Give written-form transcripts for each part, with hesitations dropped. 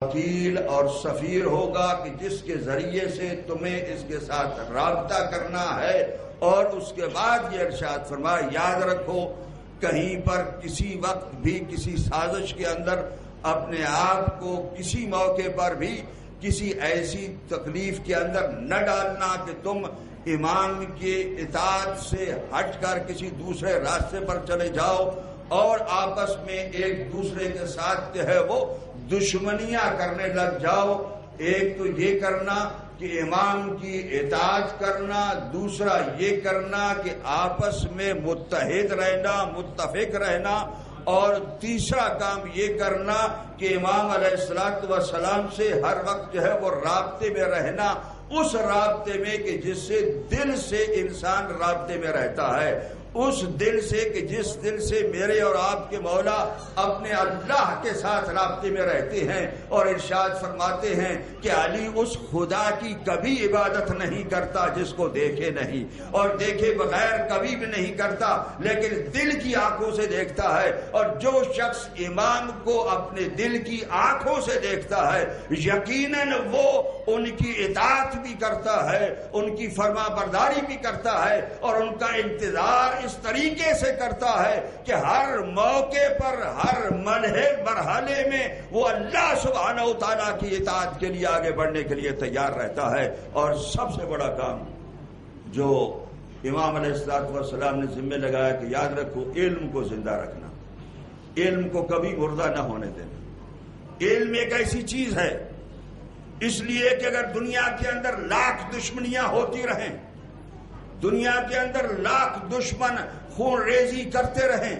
وکیل اور سفیر ہوگا کہ جس کے ذریعے سے تمہیں اس کے ساتھ رابطہ کرنا ہے. اور اس کے بعد یہ ارشاد فرمایا یاد رکھو کہیں پر کسی وقت بھی کسی سازش کے اندر اپنے آپ کو کسی موقع پر بھی کسی ایسی تکلیف کے اندر نہ ڈالنا کہ تم امام کے اطاعت سے ہٹ کر کسی دوسرے راستے پر چلے جاؤ اور آپس میں ایک دوسرے کے ساتھ جو ہے وہ دشمنیاں کرنے لگ جاؤ. ایک تو یہ کرنا کہ امام کی اطاعت کرنا، دوسرا یہ کرنا کہ آپس میں متحد رہنا، متفق رہنا، اور تیسرا کام یہ کرنا کہ امام علیہ الصلوۃ والسلام سے ہر وقت جو ہے وہ رابطے میں رہنا، اس رابطے میں کہ جس سے دل سے انسان رابطے میں رہتا ہے، اس دل سے کہ جس دل سے میرے اور آپ کے مولا اپنے اللہ کے ساتھ رابطے میں رہتے ہیں. اور ارشاد فرماتے ہیں کہ علی اس خدا کی کبھی عبادت نہیں کرتا جس کو دیکھے نہیں، اور دیکھے بغیر کبھی بھی نہیں کرتا، لیکن دل کی آنکھوں سے دیکھتا ہے. اور جو شخص امام کو اپنے دل کی آنکھوں سے دیکھتا ہے یقیناً وہ ان کی اطاعت بھی کرتا ہے، ان کی فرما برداری بھی کرتا ہے، اور ان کا انتظار اس طریقے سے کرتا ہے کہ ہر موقع پر ہر مرحلے میں وہ اللہ سبحانہ و تعالیٰ کی اطاعت کے لیے آگے بڑھنے کے لیے تیار رہتا ہے. اور سب سے بڑا کام جو امام علیہ الصلوۃ والسلام نے ذمہ لگایا کہ یاد رکھو علم کو زندہ رکھنا، علم کو کبھی مردہ نہ ہونے دینا. علم ایک ایسی چیز ہے اس لیے کہ اگر دنیا کے اندر لاکھ دشمنیاں ہوتی رہیں، دنیا کے اندر لاکھ دشمن خون ریزی کرتے رہیں،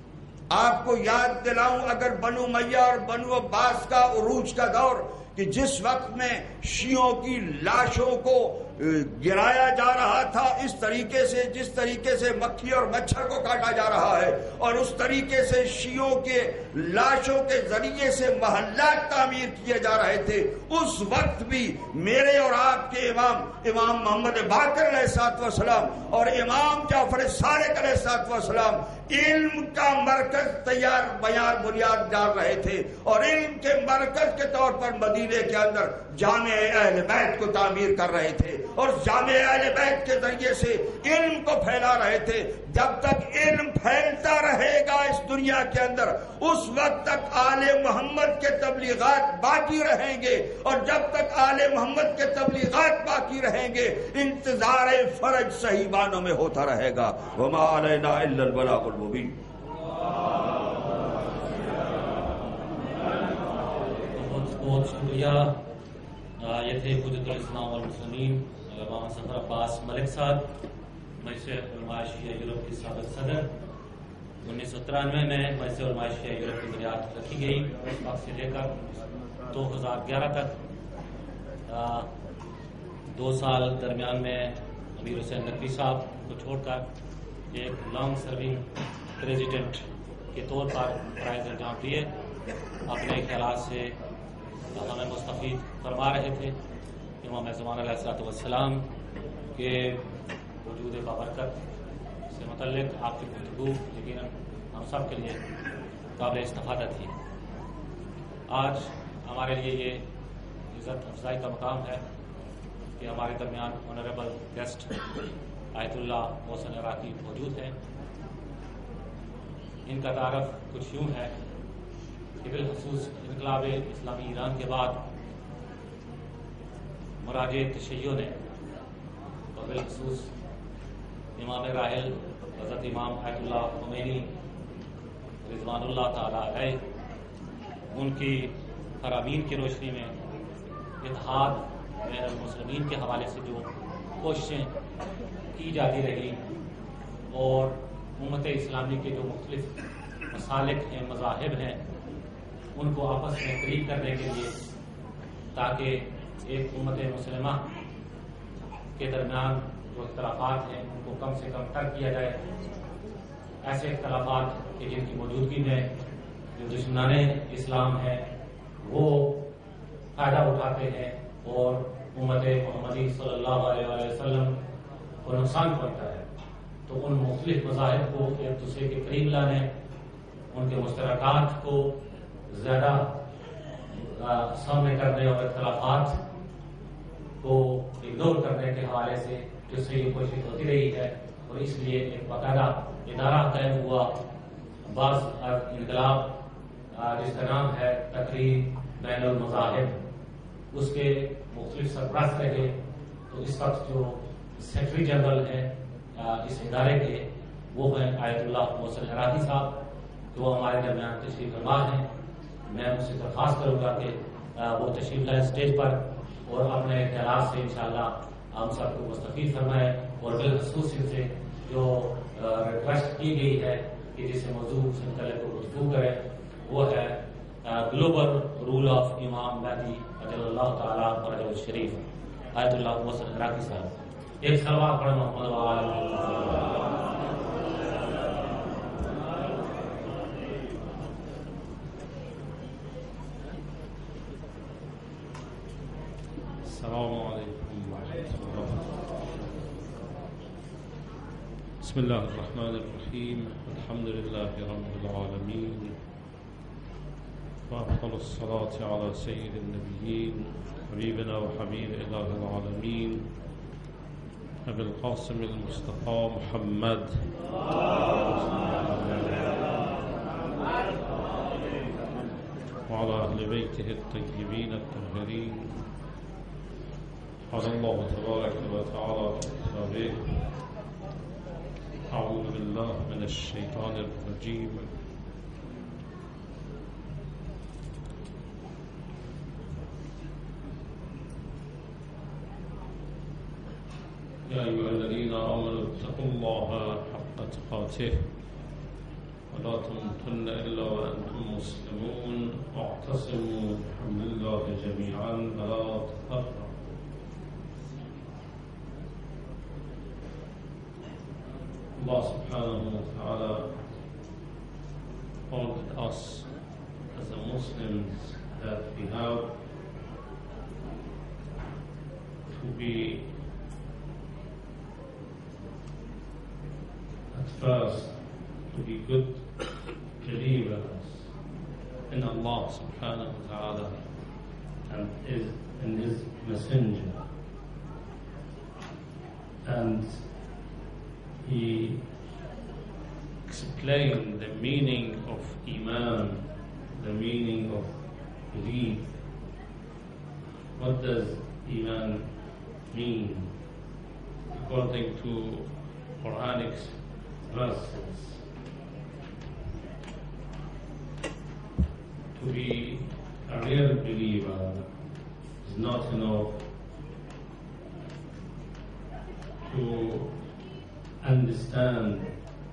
آپ کو یاد دلاؤں اگر بنو امیہ اور بنو عباس کا عروج کا دور کہ جس وقت میں شیعوں کی لاشوں کو گرایا جا رہا تھا اس طریقے سے جس طریقے سے مکھی اور مچھر کو کاٹا جا رہا ہے، اور اس طریقے سے شیعوں کے لاشوں کے ذریعے سے محلات تعمیر کیے جا رہے تھے، اس وقت بھی میرے اور آپ کے امام محمد باقر علیہ الصلوۃ والسلام اور امام جعفر صادق علیہ الصلوۃ والسلام علم کا مرکز تیار بنیاد ڈال رہے تھے، اور علم کے مرکز کے طور پر مدینے کے اندر جامع اہل بیت کو تعمیر کر رہے تھے، اور جامع اہل بیت کے ذریعے سے علم کو پھیلا رہے تھے. جب تک علم پھیلتا رہے گا اس دنیا کے اندر اس وقت تک آل محمد کے تبلیغات باقی رہیں گے، اور جب تک آل محمد کے تبلیغات باقی رہیں گے انتظار فرج صحیح معنوں میں ہوتا رہے گا. وما علینا الا البلاغ المبین. بہت شکریہ. یہ تھے حجت الاسلام والمسلمین مولانا سفر عباس ملک صاحب، مجلس علماء شیعہ یورپ کے سابق صدر. 1993 میں مجلس علماء شیعہ یورپ کی بنیاد رکھی گئی. اس وقت سے لے کر 2011 تک 2 سال درمیان میں امیر حسین نقوی صاحب کو چھوڑ کر ایک لانگ سرونگ پریزیڈنٹ کے طور پر فرائض انجام دیے. اپنے خیالات سے ہمیں مستفید فرما رہے تھے. امام زمان علیہ الصلوۃ والسلام کے وجود بابرکت سے متعلق آپ کی گفتگو یقیناً ہم سب کے لیے قابل استفادہ تھی. آج ہمارے لیے یہ عزت افزائی کا مقام ہے کہ ہمارے درمیان آنریبل گیسٹ آیت اللہ محسن عراقی موجود ہیں. ان کا تعارف کچھ یوں ہے کہ بالخصوص انقلاب اسلامی ایران کے بعد مراجع تشیع نے اور بالخصوص امام راحل حضرت امام آیت اللہ خمینی رضوان اللہ تعالی علیہ ان کی فرامین کی روشنی میں اتحاد بین المسلمین کے حوالے سے جو کوششیں کی جاتی رہی اور امت اسلامی کے جو مختلف مسالک ہیں، مذاہب ہیں، ان کو آپس میں قریب کرنے کے لیے تاکہ ایک امت مسلمہ کے درمیان جو اختلافات ہیں ان کو کم سے کم ترک کیا جائے. ایسے اختلافات کہ جن کی موجودگی میں جو دشمنان اسلام ہیں وہ فائدہ اٹھاتے ہیں اور امت محمدی صلی اللہ علیہ وسلم کو نقصان پہنچتا ہے. تو ان مختلف مذاہب کو ایک دوسرے کے قریب لانے، ان کے مشترکات کو زیادہ सामने करने और इख्तलाफात को इग्नोर करने के हवाले से जिससे ये कोशिश होती रही है, और इसलिए एक बाकायदा इदारा कायम हुआ बाज़ इनकलाब जिसका नाम है तकरीर बैनुल मज़ाहिब, उसके मुख्तलिफ सरबराह रहे। तो इस वक्त जो सेक्रेटरी जनरल हैं इस इदारे के वो हैं आयतुल्लाह मोहसिन इराकी साहब, जो हमारे दरमियान तशरीफ फरमा हैं। मैं उनसे दरख्वास्त करूँगा कि वो तशरीफ लाए स्टेज पर और अपने ख्यालात से इंशाअल्लाह हम सबको मुस्तफ़ीद फरमाए। और बिलखसूस से जो रिक्वेस्ट की गई है कि जिससे मौजूद से मुतल्लिक़ को गुफ्तगू करें, वो है ग्लोबल रूल ऑफ इमाम महदी अजल्लल्लाहु ताला फरजहु शरीफ आयतुल्लाह मोहसिन इराकी साहब। एक सलवात पढ़ें मोहम्मद व आले। बिस्मिल्लाहिर्रहमानिर्रहीम अल्हम्दुलिल्लाहि रब्बिल आलमीन व अफ़्ज़लुस सलाति अला सय्यिदिन नबिय्यीन हबीबिना व हबीब इलाहिल आलमीन अबुल क़ासिमिल मुस्तफ़ा मुहम्मद व अला अहलि बैतिहि अत्तय्यिबीन अत्ताहिरीन। क़ाल अल्लाहु तबारक व तआला फ़ी أعوذ بالله من الشيطان الرجيم يا أيها الذين آمنوا اتقوا الله حق تقاته ولا تموتن إلا وأنتم مسلمون واعتصموا بحبل الله جميعا ولا تفرقوا. Allah subhanahu wa ta'ala ordered us as the Muslims that we have to be at first to be good believers in Allah subhanahu wa ta'ala and in His Messenger, and he explained the meaning of Iman, the meaning of belief. What does Iman mean? According to Quranic verses, to be a real believer is not enough to understand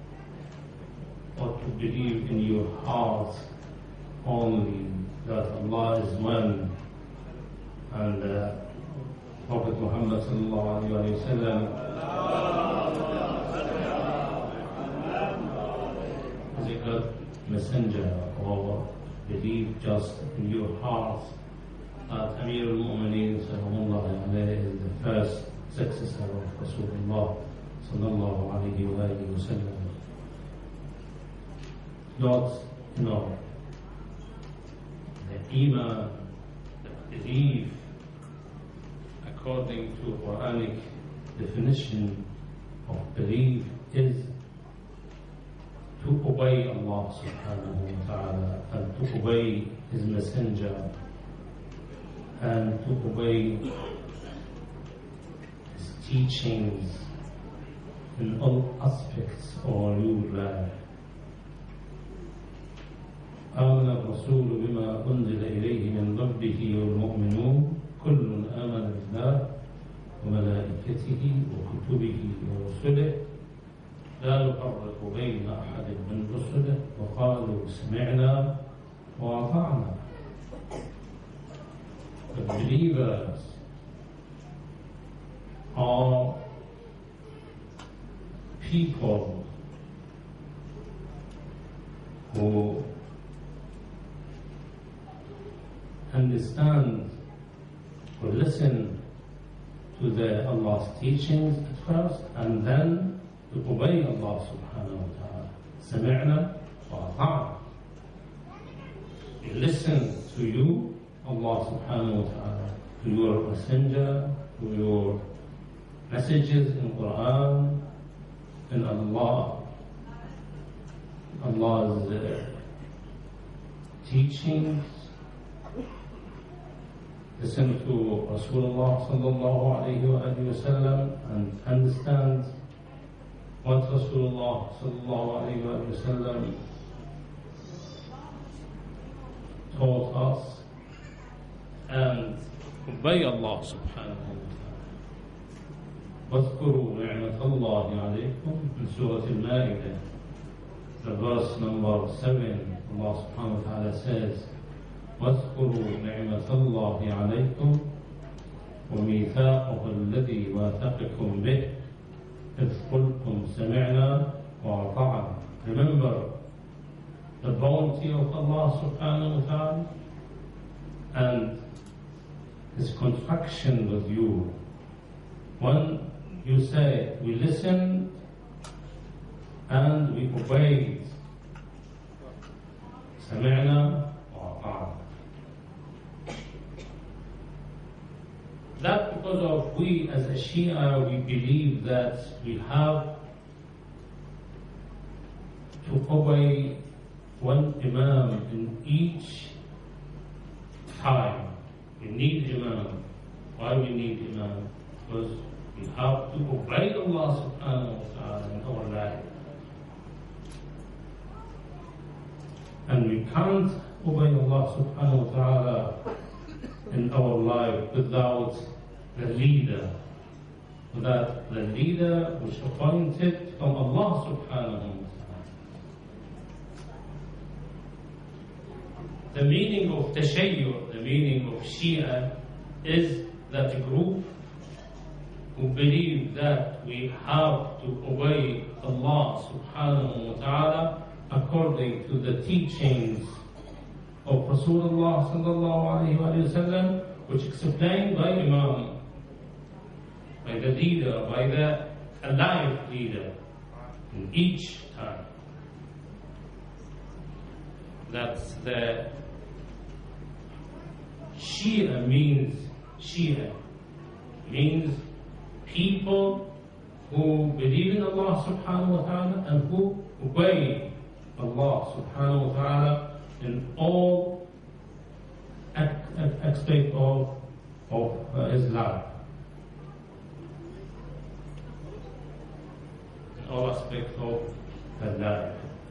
or to believe in your heart only that Allah is one, and Prophet Muhammad sallallahu alaihi wasallam is a good messenger, or believe just in your heart that Amir al-Mu'mineen sallallahu alayhi is the first successor of Rasulullah sallallahu alayhi wa sallam. Not enough. The Iman, the belief, according to Quranic definition of belief, is to obey Allah subhanahu wa ta'ala and to obey His Messenger and to obey His teachings in all aspects of your life. آمن الرسول بما أنزل إليه من ربه والمؤمنون كل آمن بالله وملائكته وكتبه ورسله لا نفرق بين أحد من رسله وقالوا سمعنا وأطعنا. The believers are people who understand or listen to Allah's teachings at first, and then to obey Allah subhanahu wa ta'ala. Sami'na wa ata'na. We listen to you, Allah subhanahu wa ta'ala, to your messenger, to your messages in Quran, and Allah's teachings. Listen to Rasulullah sallallahu alayhi wa sallam and understand what Rasulullah sallallahu alayhi wa sallam taught us, and obey Allah subhanahu wa ta'ala. واذكروا نعمة الله عليكم in Surah Al-Ma'idah, the verse number 7. Allah subhanahu wa ta'ala says, واذكروا نعمة الله عليكم وميثاقه الذي واثقكم به إذ قلتم سمعنا وأطعنا. Remember the bounty of Allah subhanahu wa ta'ala and His contraction with you. When you say, we listened and we obeyed, سمعنا وأطعنا. That because of we as a Shia, we believe that we have to obey one Imam in each time. We need Imam. Why we need Imam? Because we have to obey Allah subhanahu wa ta'ala in our life. And we can't obey Allah subhanahu wa ta'ala in our life without the leader. Without the leader which appointed from Allah subhanahu wa ta'ala. The meaning of Tashayyur, the meaning of Shia, is that group who believe that we have to obey Allah subhanahu wa ta'ala according to the teachings of Rasulullah sallallahu alayhi wa sallam, which explained by Imam, by the leader, by the alive leader in each time. That's the Shia means people who believe in Allah subhanahu wa ta'ala and who obey Allah subhanahu wa ta'ala in all aspects of his life. In all aspects of his life.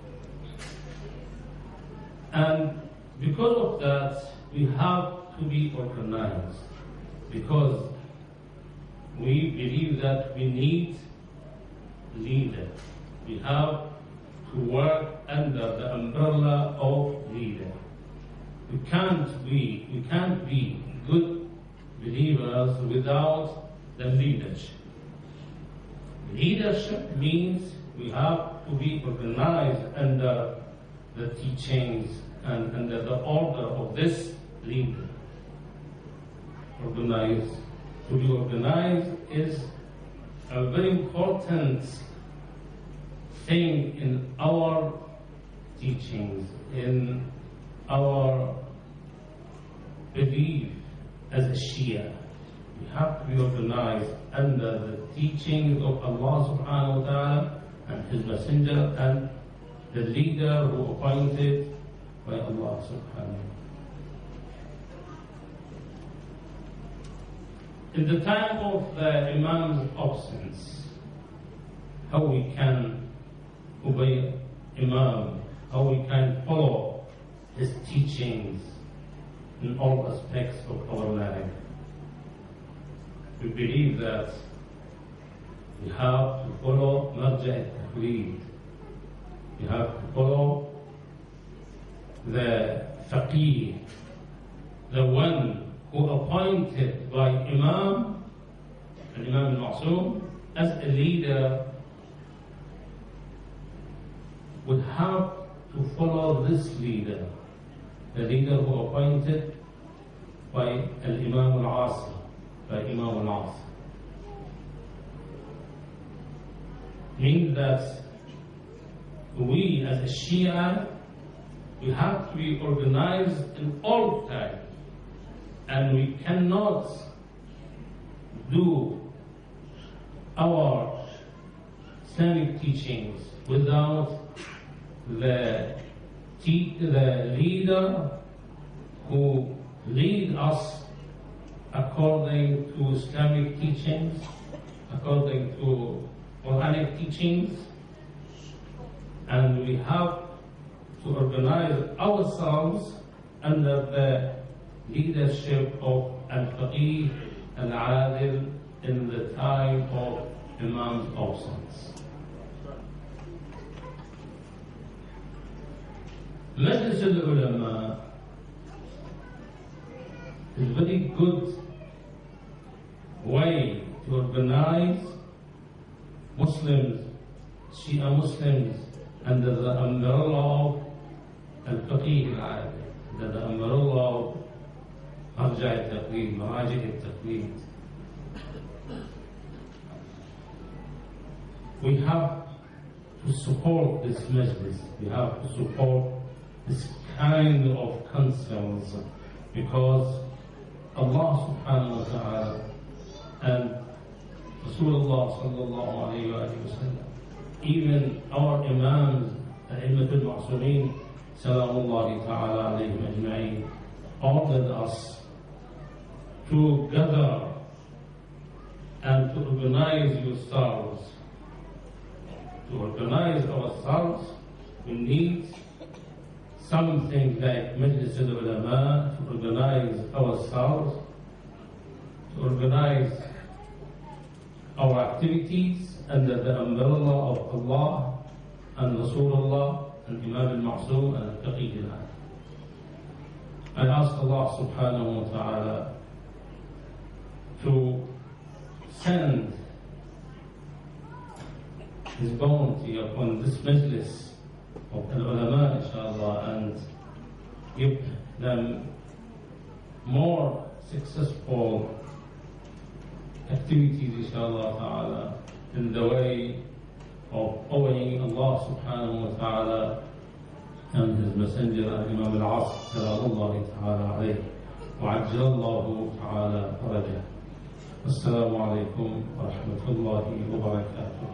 And because of that, we have to be organized. Because we believe that we need leaders. We have to work under the umbrella of leader. We can't be good believers without the leadership. Leadership means we have to be organized under the teachings and under the order of this leader. Organized. To be organized is a very important thing in our teachings, in our belief as a Shia. We have to be organized under the teachings of Allah subhanahu wa ta'ala and His Messenger and the leader who appointed by Allah subhanahu wa ta'ala. In the time of the Imam's absence, how we can obey Imam, how we can follow his teachings in all aspects of our life. We believe that we have to follow Marja' al-Taqleed. We have to follow the Faqih, the one who appointed by Imam al-Ma'soom as a leader, would have to follow this leader, the leader who appointed by Imam al-Asi, by Imam al-Asi. Means that we as a Shia, we have to be organized in all time. and we cannot do our Islamic teachings without the leader who lead us according to Islamic teachings, according to Quranic teachings, and we have to organize ourselves under the leadership of Al-Faqih Al-Adil in the time of Imam's absence. Majlis al-Ulama is a very good way to organize Muslims, Shia Muslims, under the umbrella of Al-Faqih Al-Adil, under the umbrella of Marja' al-Taqweed, Marajih al-Taqweed. We have to support this majlis, we have to support this kind of councils, because Allah subhanahu wa ta'ala and Rasulullah sallallahu alayhi wa sallam, even our Imams, A'immatul Ma'sumeen, salamullahi ta'ala alayhim ajma'in, ordered us to gather and to organize yourselves. To organize ourselves, we need something like Majlis al-Ulama, to organize ourselves, to organize our activities under the umbrella of Allah and Rasulullah and Imam al-Ma'sum and Al-Faqih al-Adil. I ask Allah subhanahu wa ta'ala to send His bounty upon this majlis of al-ulama, inshallah, and give them more successful activities, inshallah ta'ala, in the way of owing Allah subhanahu wa ta'ala and His Messenger, Imam al-Asr, salamullahi ta'ala alayhi, wa ajjalallahu ta'ala farajah. Assalamu alaikum wa rahmatullahi wa barakatuh.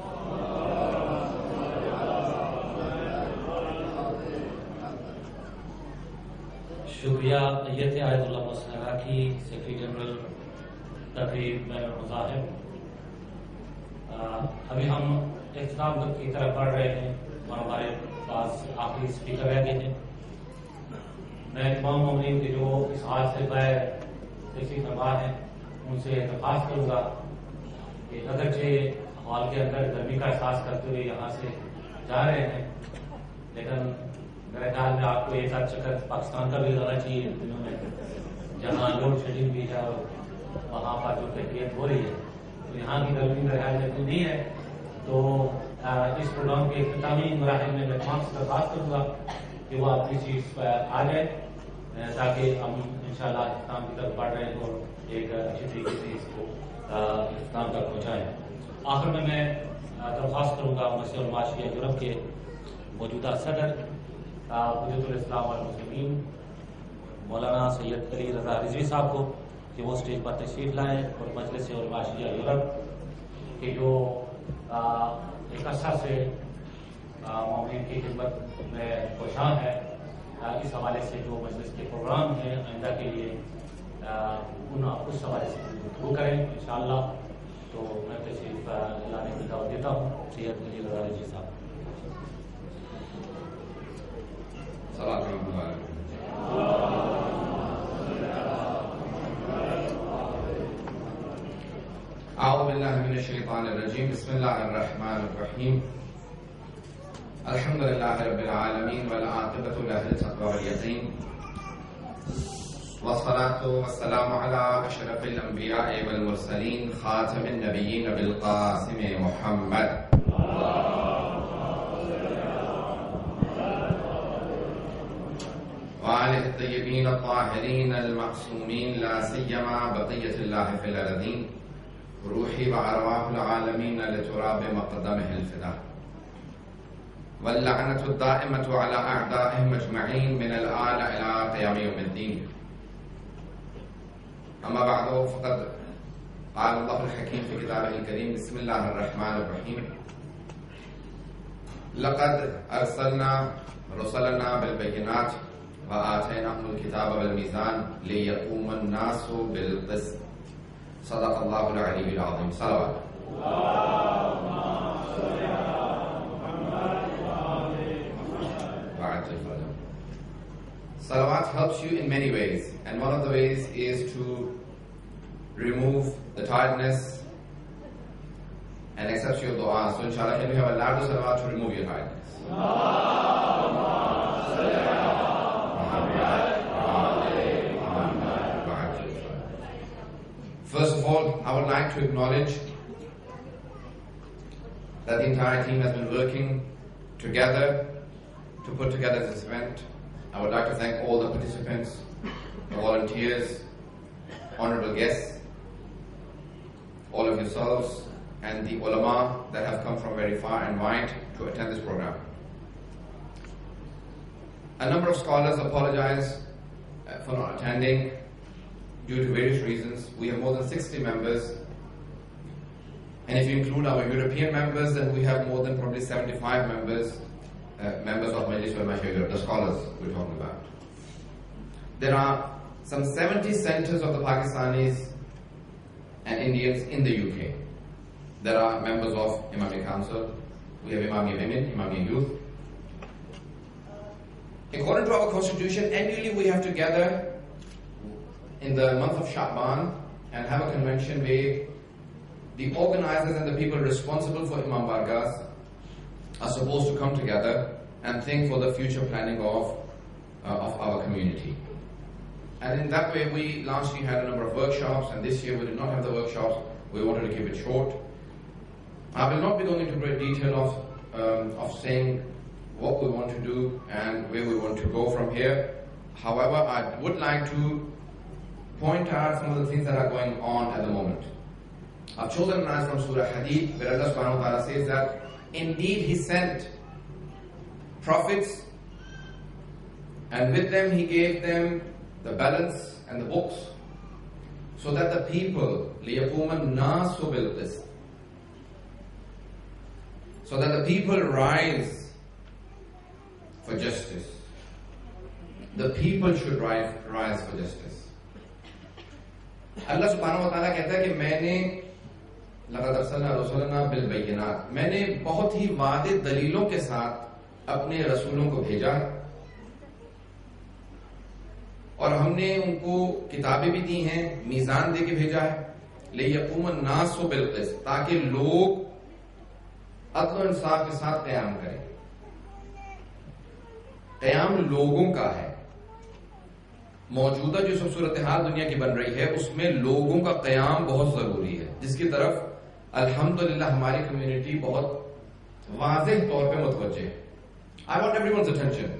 شکریہ ایت آیت اللہ مسلح کی secretary general تقریب میں مظاہر. ابھی ہم اختتام کی طرف بڑھ رہے ہیں اور ہمارے پاس آخری اسپیکر رہ گئے ہیں. میں تمام مومنین کے جو اس حال سے بغیر تشریف فرما ہیں ان سے درخواست کروں گا کہ اگرچہ ہال کے اندر گرمی کا احساس کرتے ہوئے یہاں سے جا رہے ہیں، لیکن میرے خیال میں آپ کو ایک آدھ چکر پاکستان کا بھی لگانا چاہیے ان دنوں میں، جہاں لوڈ شیڈنگ بھی ہے اور وہاں پر جو کیفیت ہو رہی ہے. تو یہاں کی گرمی میرے خیال میں اتنی نہیں ہے. تو اس پروگرام کے اختتامی مراحل میں تمام سے درخواست کروں گا کہ وہ اپنی سیٹس پر آ جائیں تاکہ ہم انشاءاللہ اختتام کی طرف بڑھ رہے ہیں اور ایک اچھی طریقے سے اس کو اختتام تک پہنچائیں. آخر میں درخواست کروں گا مسجد الماشیہ یورپ کے موجودہ صدر حجت الاسلام والمسلمین مولانا سید علی رضا رضوی صاحب کو کہ وہ اسٹیج پر تشریف لائیں اور مجلس الماشیہ یورپ کے جو ایک عرصہ سے مومنین کی خدمت میں کوشاں ہے، اس حوالے سے جو مجلس کے پروگرام ہیں آئندہ کے لیے اس حوالے سے گفتگو کریں انشاءاللہ. تو میں تشریف لانے کی دعوت دیتا ہوں سید علی رضا رضوی صاحب. اعوذ باللہ من الشیطان الرجیم. بسم اللہ الرحمن الرحیم. الحمدللہ رب العالمین والعاقبۃ للتقوی والیقین والصلاة والسلام علی اشرف الانبیاء والمرسلین خاتم النبیین بالقاسم محمد وآلہ الطیبین الطاہرین المعصومین لا سیما بقیۃ اللہ فی الارضین روحی وارواح العالمین لتراب مقدمہ الفدا واللعنۃ الدائمۃ علی اعدائهم اجمعین من الآن الی قیام یوم الدین. أما بعد فقد قال الله الحكيم في كتابه الكريم بسم الله الرحمن الرحيم لقد أرسلنا رسلنا بالبينات وآتيناهم الكتاب والميزان ليقوم الناس بالقسط صدق الله العلي العظيم. صلوات. Salawat helps you in many ways, and one of the ways is to remove the tiredness and accept your dua. So inshallah, can we have a loud salawat to remove your tiredness? First of all, I would like to acknowledge that the entire team has been working together to put together this event. I would like to thank all the participants, the volunteers, honorable guests, all of yourselves, and the ulama that have come from very far and wide to attend this program. A number of scholars apologize for not attending due to various reasons. We have more than 60 members, and if you include our European members, then we have more than probably 75 members of Majlis Ulama Europe, the scholars we're talking about. There are some 70 centers of the Pakistanis and Indians in the UK. There are members of Imami Council, we have Imami Women, Imami Youth. According to our constitution, annually we have to gather in the month of Sha'ban and have a convention where the organizers and the people responsible for Imam Bargas are supposed to come together and think for the future planning of our community. And in that way, we last year had a number of workshops, and this year we did not have the workshops. We wanted to keep it short. I will not be going into great detail of saying what we want to do and where we want to go from here. However, I would like to point out some of the things that are going on at the moment. I've chosen an ayah from Surah Hadid, where Allah subhanahu wa ta'ala says that indeed He sent prophets, and with them He gave them the balance and the books, so that the people, لِيَقُومَ النَّاسُ بِالْقِسْطِ, so that the people rise for justice. The people should rise for justice. Allah subhanahu wa ta'ala कहता है कि मैंने लक़द अर्सलना रसूलना बिलबय्यिनात, मैंने बहुत ही वादे दलीलों के साथ अपने रसूलों को भेजा और हमने उनको किताबें भी दी हैं, मीज़ान दे के भेजा है, लियक़ूम अन्नास बिलक़िस्त, ताकि लोग अदल और इंसाफ के साथ क़याम करें। क़याम लोगों का है। मौजूदा जो सब सूरत हाल दुनिया की बन रही है, उसमें लोगों का क़याम बहुत जरूरी है, जिसकी तरफ अल्हम्दुलिल्लाह हमारी कम्युनिटी बहुत वाज़ेह तौर पे मुतवज्जे है। I want everyone's attention.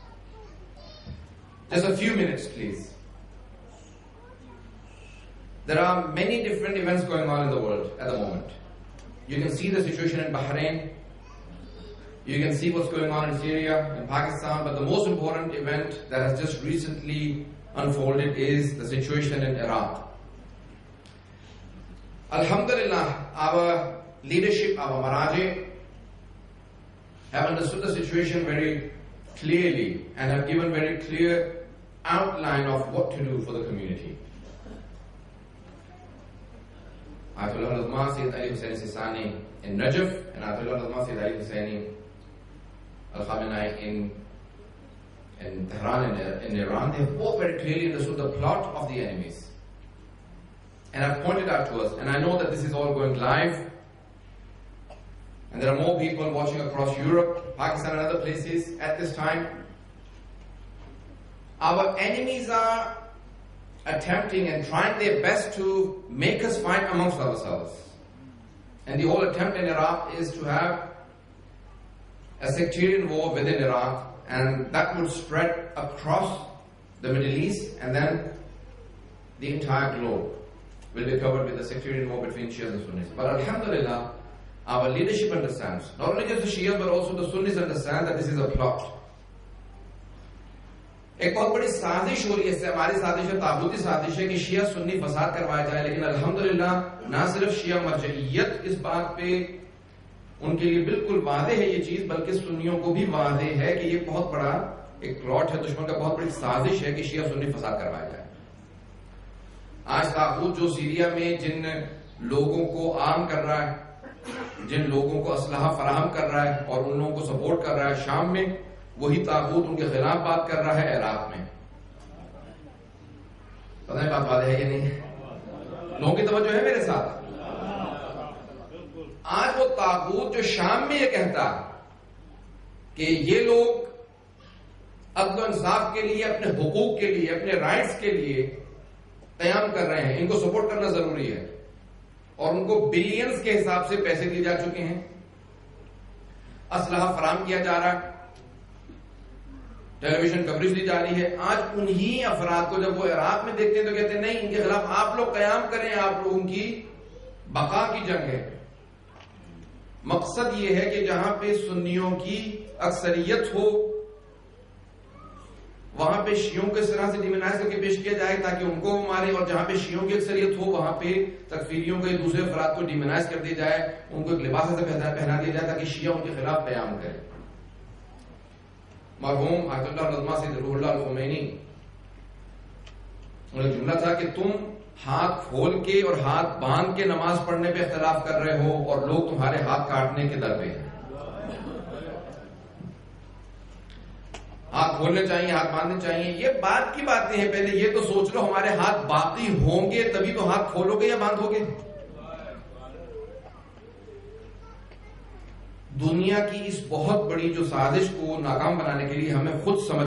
Just a few minutes, please. There are many different events going on in the world at the moment. You can see the situation in Bahrain. You can see what's going on in Syria, in Pakistan, but the most important event that has just recently unfolded is the situation in Iraq. Alhamdulillah, our leadership, our Maraji, have understood the situation very clearly and have given very clear outline of what to do for the community. Ayatollah al-Azma Sayyid Ali Hussein Sistani in Najaf and Ayatollah al-Azma Sayyid Ali Hussein al-Khamenei in Tehran, in Iran, they have both very clearly understood the plot of the enemies and have pointed out to us. And I know that this is all going live, and there are more people watching across Europe, Pakistan and other places at this time. Our enemies are attempting and trying their best to make us fight amongst ourselves. And the whole attempt in Iraq is to have a sectarian war within Iraq, and that would spread across the Middle East, and then the entire globe will be covered with the sectarian war between Shias and Sunnis. But alhamdulillah, our leadership understands, not only just the Shias but also the Sunnis understand that this is a plot. ایک بہت بڑی سازش ہو رہی ہے، اس سے ہماری سازش ہے، طاغوتی سازش ہے کہ شیعہ سنی فساد کروایا جائے، لیکن الحمدللہ نہ صرف شیعہ مرجعیت اس بات پہ ان کے لیے بالکل واضح ہے یہ چیز، بلکہ سنیوں کو بھی واضح ہے کہ یہ بہت بڑا ایک پلاٹ ہے دشمن کا، بہت بڑی سازش ہے کہ شیعہ سنی فساد کروایا جائے۔ آج طاغوت جو سیریا میں جن لوگوں کو عام کر رہا ہے، جن لوگوں کو اسلحہ فراہم کر رہا ہے اور ان لوگوں کو سپورٹ کر رہا ہے شام میں، وہی طاغوت ان کے خلاف بات کر رہا ہے عراق میں۔ پتہ نہیں بات واضح ہے یا نہیں؟ لوگوں کی توجہ ہے میرے ساتھ؟ آج وہ طاغوت جو شام میں یہ کہتا کہ یہ لوگ عدل و انصاف کے لیے، اپنے حقوق کے لیے، اپنے رائٹس کے لیے قیام کر رہے ہیں، ان کو سپورٹ کرنا ضروری ہے، اور ان کو بلینز کے حساب سے پیسے دیے جا چکے ہیں، اسلحہ فراہم کیا جا رہا ہے، ٹیلی ویژن کوریج دی جا رہی ہے۔ آج انہی افراد کو جب وہ عراق میں دیکھتے ہیں تو کہتے ہیں نہیں، ان کے خلاف آپ لوگ قیام کریں، آپ لوگوں کی بقا کی جنگ ہے۔ مقصد یہ ہے کہ جہاں پہ سنیوں کی اکثریت ہو وہاں پہ شیعوں کو اس طرح سے ڈیمونائز کر کے پیش کیا جائے تاکہ ان کو مارے، اور جہاں پہ شیعوں کی اکثریت ہو وہاں پہ تکفیریوں کو، دوسرے افراد کو ڈیمونائز کر دیا جائے، ان کو ایک لباس سے پہنا دیا جائے تاکہ شیعہ ان کے خلاف قیام کرے۔ مرحوم آیت اللہ العظمہ سید روح اللہ الخمینی انہیں جملہ تھا کہ تم ہاتھ کھول کے اور ہاتھ باندھ کے نماز پڑھنے پہ اختلاف کر رہے ہو اور لوگ تمہارے ہاتھ کاٹنے کے در پہ ہیں۔ ہاتھ کھولنے چاہیے، ہاتھ باندھنے چاہیے، یہ بات کی باتیں ہیں، پہلے یہ تو سوچ لو ہمارے ہاتھ باقی ہوں گے تبھی تو ہاتھ کھولو گے یا باندھو گے۔ دنیا کی اس بہت بڑی جو سازش کو ناکام بنانے کے لیے ہمیں خود سمجھ